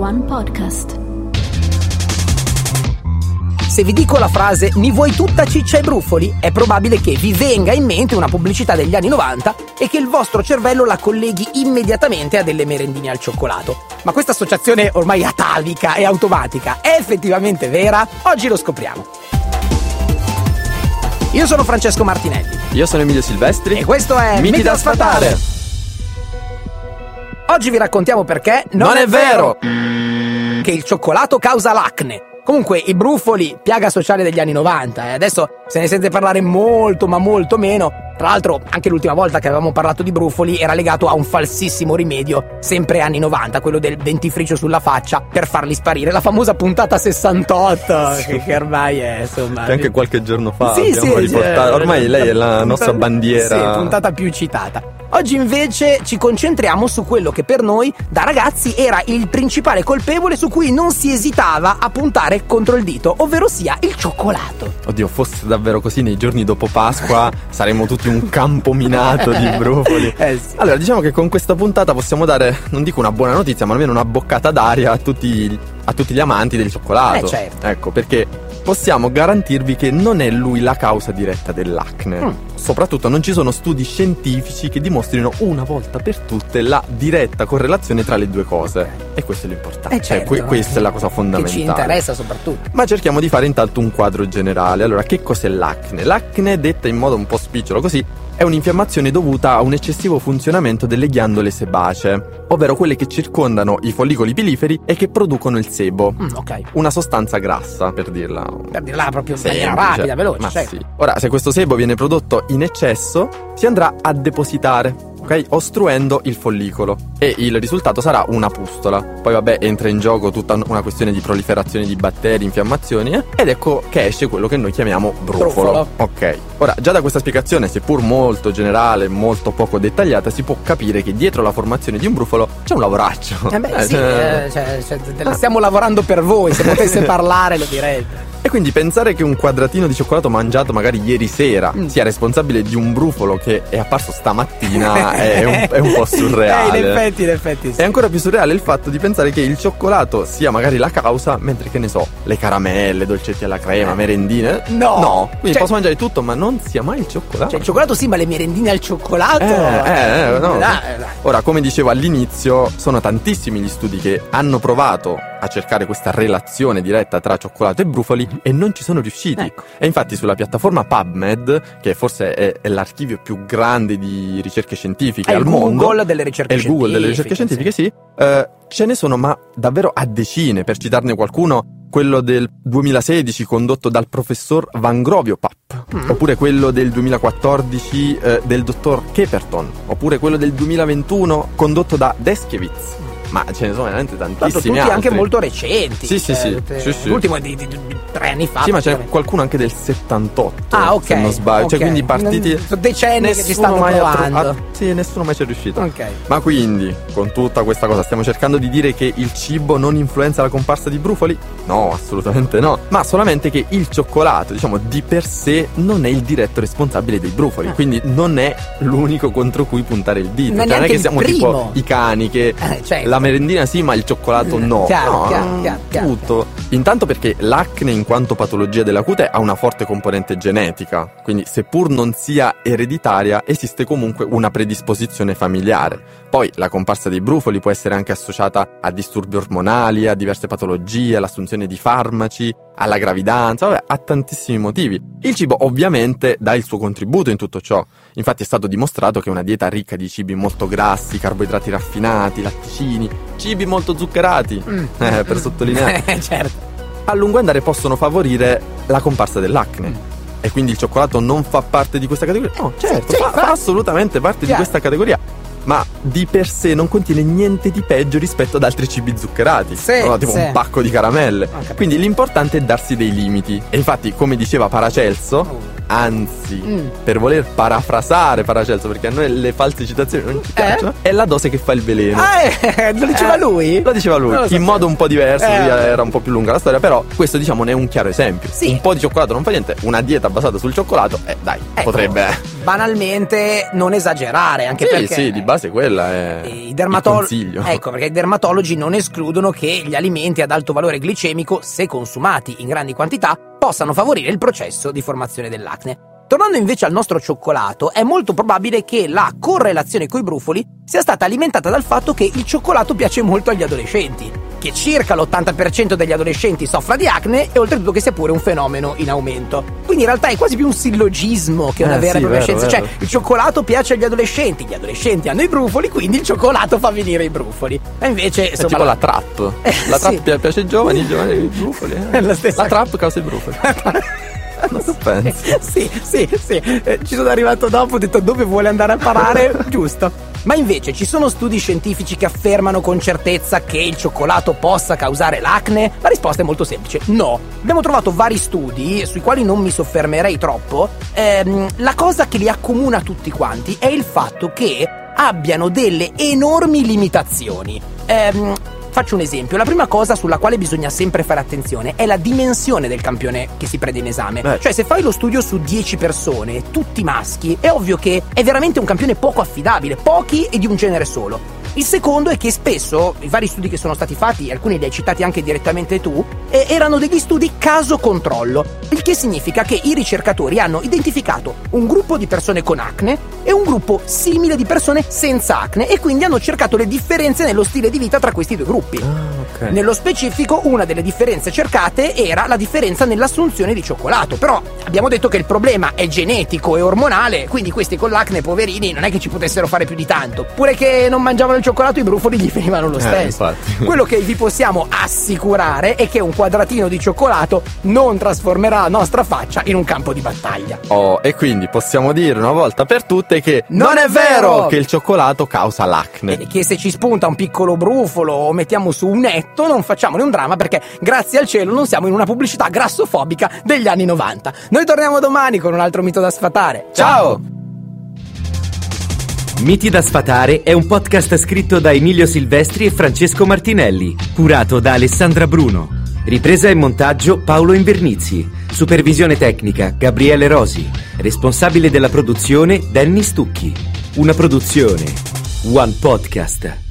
One Podcast. Se vi dico la frase "mi vuoi tutta ciccia e brufoli", è probabile che vi venga in mente una pubblicità degli anni 90 e che il vostro cervello la colleghi immediatamente a delle merendine al cioccolato. Ma questa associazione ormai atavica e automatica è effettivamente vera? Oggi lo scopriamo. Io sono Francesco Martinelli. Io sono Emilio Silvestri. E questo è Miti da sfatare. Oggi vi raccontiamo perché non è vero che il cioccolato causa l'acne. Comunque i brufoli, piaga sociale degli anni 90, Adesso se ne sente parlare molto ma molto meno. Tra l'altro anche l'ultima volta che avevamo parlato di brufoli era legato a un falsissimo rimedio, sempre anni 90, quello del dentifricio sulla faccia per farli sparire, la famosa puntata 68, sì. che ormai è insomma... Che anche qualche giorno fa sì, abbiamo riportato, ormai lei è la nostra bandiera. Sì, puntata più citata. Oggi invece ci concentriamo su quello che per noi da ragazzi era il principale colpevole su cui non si esitava a puntare contro il dito, ovvero sia il cioccolato. Oddio, fosse davvero così nei giorni dopo Pasqua saremmo tutti un campo minato di brufoli. Sì. Allora, diciamo che con questa puntata possiamo dare, non dico una buona notizia, ma almeno una boccata d'aria a tutti gli amanti del cioccolato. Certo. Ecco, perché possiamo garantirvi che non è lui la causa diretta dell'acne. Soprattutto non ci sono studi scientifici che dimostrino una volta per tutte la diretta correlazione tra le due cose. E questo è l'importante. Certo, questa è la cosa fondamentale. Che ci interessa soprattutto. Ma cerchiamo di fare intanto un quadro generale. Allora, che cos'è l'acne? L'acne, detta in modo un po' spicciolo così, è un'infiammazione dovuta a un eccessivo funzionamento delle ghiandole sebacee, ovvero quelle che circondano i follicoli piliferi e che producono il sebo. Ok. Una sostanza grassa, per dirla proprio in maniera semplice, rapida, veloce. ma certo. sì. Ora, se questo sebo viene prodotto in eccesso, si andrà a depositare, ok? Ostruendo il follicolo. E il risultato sarà una pustola. Poi vabbè, entra in gioco tutta una questione di proliferazione di batteri, infiammazioni, ed ecco che esce quello che noi chiamiamo brufolo. Ok. Ora, già da questa spiegazione, seppur molto generale, molto poco dettagliata, si può capire che dietro la formazione di un brufolo c'è un lavoraccio. Stiamo lavorando per voi, se potesse parlare lo direbbe. E quindi pensare che un quadratino di cioccolato mangiato magari ieri sera sia responsabile di un brufolo che è apparso stamattina è un po' surreale. In effetti sì. È ancora più surreale il fatto di pensare che il cioccolato sia magari la causa, mentre, che ne so, le caramelle, dolcetti alla crema, merendine. No. Quindi posso mangiare tutto, ma non sia mai il cioccolato. Il cioccolato sì, ma le merendine al cioccolato? No. Dai. Ora, come dicevo all'inizio, sono tantissimi gli studi che hanno provato a cercare questa relazione diretta tra cioccolato e brufoli e non ci sono riusciti. Ecco. E infatti sulla piattaforma PubMed, che forse è l'archivio più grande di ricerche scientifiche al mondo, Google delle ricerche è il Google delle ricerche scientifiche, sì. Ce ne sono ma davvero a decine. Per citarne qualcuno, quello del 2016 condotto dal professor Van Grovio Papp, oppure quello del 2014 del dottor Keperton, oppure quello del 2021 condotto da Deskiewicz. Ma ce ne sono veramente tantissimi tutti altri. anche molto recenti. Sì. L'ultimo è di 3 anni fa. Sì, ma c'è qualcuno anche del 78. Ok. Se non sbaglio. Okay. Cioè, quindi partiti. Sono decenni che ci stanno provando. Sì, nessuno mai ci è riuscito. Ok. Ma quindi, con tutta questa cosa, stiamo cercando di dire che il cibo non influenza la comparsa di brufoli? No, assolutamente no. Ma solamente che il cioccolato, diciamo, di per sé non è il diretto responsabile dei brufoli. Quindi non è l'unico contro cui puntare il dito. Non è che siamo tipo i cani che certo. la merendina sì, ma il cioccolato no. Chiaro. Tutto. Intanto perché l'acne in quanto patologia della cute ha una forte componente genetica, quindi seppur non sia ereditaria esiste comunque una predisposizione familiare. Poi la comparsa dei brufoli può essere anche associata a disturbi ormonali, a diverse patologie, all'assunzione di farmaci, alla gravidanza, a tantissimi motivi. Il cibo ovviamente dà il suo contributo in tutto ciò. Infatti è stato dimostrato che una dieta ricca di cibi molto grassi, carboidrati raffinati, latticini, cibi molto zuccherati, per sottolineare, certo, a lungo andare possono favorire la comparsa dell'acne. E quindi il cioccolato non fa parte di questa categoria? No, certo, fa assolutamente parte di questa categoria. Ma di per sé non contiene niente di peggio rispetto ad altri cibi zuccherati, tipo un pacco di caramelle. Quindi l'importante è darsi dei limiti. E infatti, come diceva Paracelso, anzi, per voler parafrasare Paracelso, perché a noi le false citazioni non ci piacciono, è la dose che fa il veleno. Lo diceva lui? Lo diceva lui, in modo un po' diverso, era un po' più lunga la storia, però questo diciamo ne è un chiaro esempio. Un po' di cioccolato non fa niente, una dieta basata sul cioccolato, potrebbe banalmente non esagerare, anche perché di base base quella è il consiglio. Ecco, perché i dermatologi non escludono che gli alimenti ad alto valore glicemico, se consumati in grandi quantità, possano favorire il processo di formazione dell'acne. Tornando invece al nostro cioccolato, è molto probabile che la correlazione coi brufoli sia stata alimentata dal fatto che il cioccolato piace molto agli adolescenti, che circa l'80% degli adolescenti soffra di acne e oltretutto che sia pure un fenomeno in aumento. Quindi in realtà è quasi più un sillogismo che una vera e propria scienza. Cioè, il cioccolato piace agli adolescenti, gli adolescenti hanno i brufoli, quindi il cioccolato fa venire i brufoli. E invece, insomma, è tipo la trap. La trap piace ai giovani, i giovani i brufoli. La trap causa i brufoli. Non so, pensi. Sì. Ci sono arrivato dopo, ho detto dove vuole andare a parare, giusto. Ma invece ci sono studi scientifici che affermano con certezza che il cioccolato possa causare l'acne? La risposta è molto semplice, no. Abbiamo trovato vari studi, sui quali non mi soffermerei troppo. La cosa che li accomuna tutti quanti è il fatto che abbiano delle enormi limitazioni. Faccio un esempio. La prima cosa sulla quale bisogna sempre fare attenzione è la dimensione del campione che si prende in esame. Cioè, se fai lo studio su 10 persone, tutti maschi, è ovvio che è veramente un campione poco affidabile, pochi e di un genere solo. Il secondo è che spesso i vari studi che sono stati fatti, alcuni li hai citati anche direttamente tu, erano degli studi caso controllo, il che significa che i ricercatori hanno identificato un gruppo di persone con acne e un gruppo simile di persone senza acne e quindi hanno cercato le differenze nello stile di vita tra questi due gruppi. Okay. Nello specifico, una delle differenze cercate era la differenza nell'assunzione di cioccolato, però abbiamo detto che il problema è genetico e ormonale, quindi questi con l'acne, poverini, non è che ci potessero fare più di tanto, pure che non mangiavano il cioccolato, i brufoli gli venivano lo stesso. Quello che vi possiamo assicurare è che un quadratino di cioccolato non trasformerà la nostra faccia in un campo di battaglia. E quindi possiamo dire una volta per tutte che non è vero che il cioccolato causa l'acne. E che se ci spunta un piccolo brufolo o mettiamo su un netto non facciamone un dramma, perché grazie al cielo non siamo in una pubblicità grassofobica degli anni 90. Noi torniamo domani con un altro mito da sfatare. Ciao! Miti da sfatare è un podcast scritto da Emilio Silvestri e Francesco Martinelli, curato da Alessandra Bruno. Ripresa e montaggio Paolo Invernizzi. Supervisione tecnica Gabriele Rosi. Responsabile della produzione Danny Stucchi. Una produzione One Podcast.